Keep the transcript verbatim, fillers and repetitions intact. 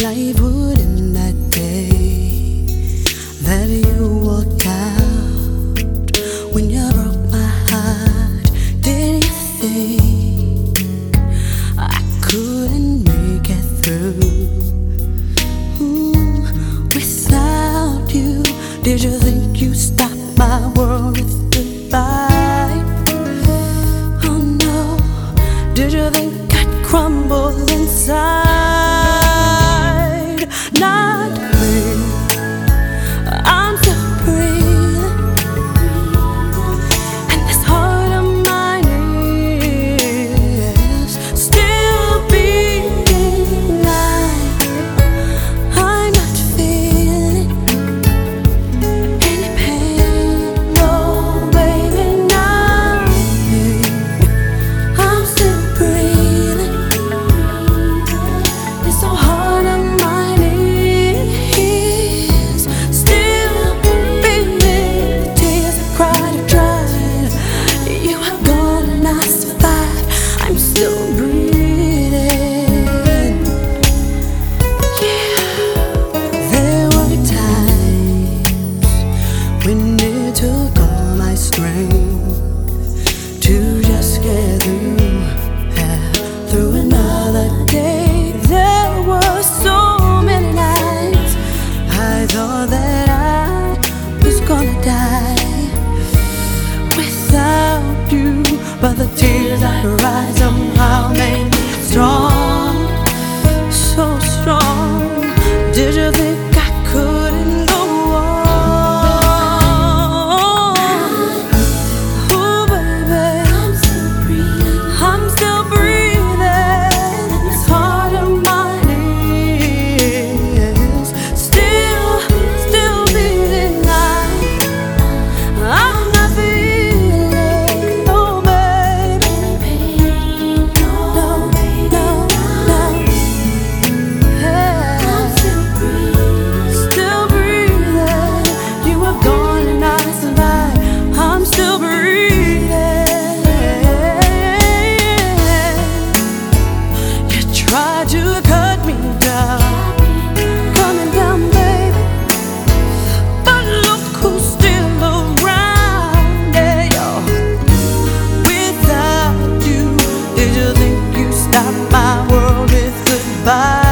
I wouldn't that day that you walked out, when you broke my heart, did you think I couldn't make it through? Ooh, without you, did you think you stopped my world with goodbye? Oh no, did you think I'd crumble inside? Not me, I'm still breathing, and this heart of mine is still beating. I'm not feeling any pain, no baby, not me. I'm still breathing, this heart of mine is still beating. The tears I cried have dried. You are gone and I survived. I'm still breathing. Yeah, there were times when it took all my strength to just get through, yeah, through another day. There were so many nights I thought that I was gonna die without you, but the tears I cried somehow made me strong, so strong. Did you think I couldn't go on? Ooh, baby, I'm still breathing. I'm still breathing. This heart of mine is still, still beating. I'm not feeling, no baby, no, no, no. Yeah, I'm still breathing, still breathing. You were gone and I survived. I'm still breathing. You tried to cut me down, coming down, baby, but look who's still around. Yeah, yo. Without you, did you think you stopped my world with goodbye?